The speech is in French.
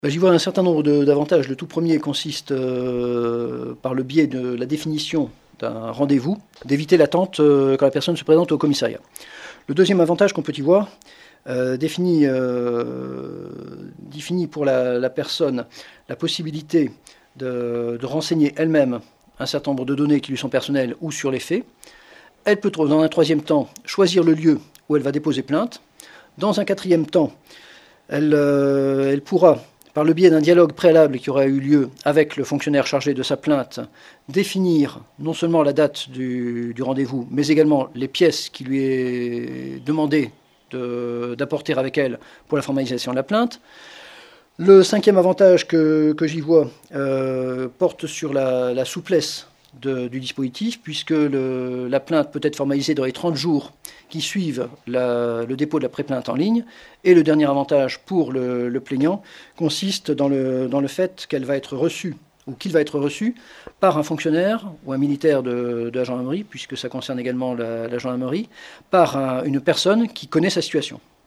J'y vois un certain nombre d'avantages. Le tout premier consiste, par le biais de la définition d'un rendez-vous, d'éviter l'attente quand la personne se présente au commissariat. Le deuxième avantage qu'on peut y voir, définit pour la personne la possibilité de renseigner elle-même un certain nombre de données qui lui sont personnelles ou sur les faits. Elle peut, dans un troisième temps, choisir le lieu où elle va déposer plainte. Dans un quatrième temps, elle pourra, par le biais d'un dialogue préalable qui aura eu lieu avec le fonctionnaire chargé de sa plainte, définir non seulement la date du rendez-vous, mais également les pièces qui lui est demandé d'apporter avec elle pour la formalisation de la plainte. Le cinquième avantage que j'y vois porte sur la souplesse du dispositif, puisque la plainte peut être formalisée dans les 30 jours qui suivent le dépôt de la pré-plainte en ligne. Et le dernier avantage pour le plaignant consiste dans le fait qu'elle va être reçue, ou qu'il va être reçu par un fonctionnaire ou un militaire de la gendarmerie, puisque ça concerne également la gendarmerie, par une personne qui connaît sa situation.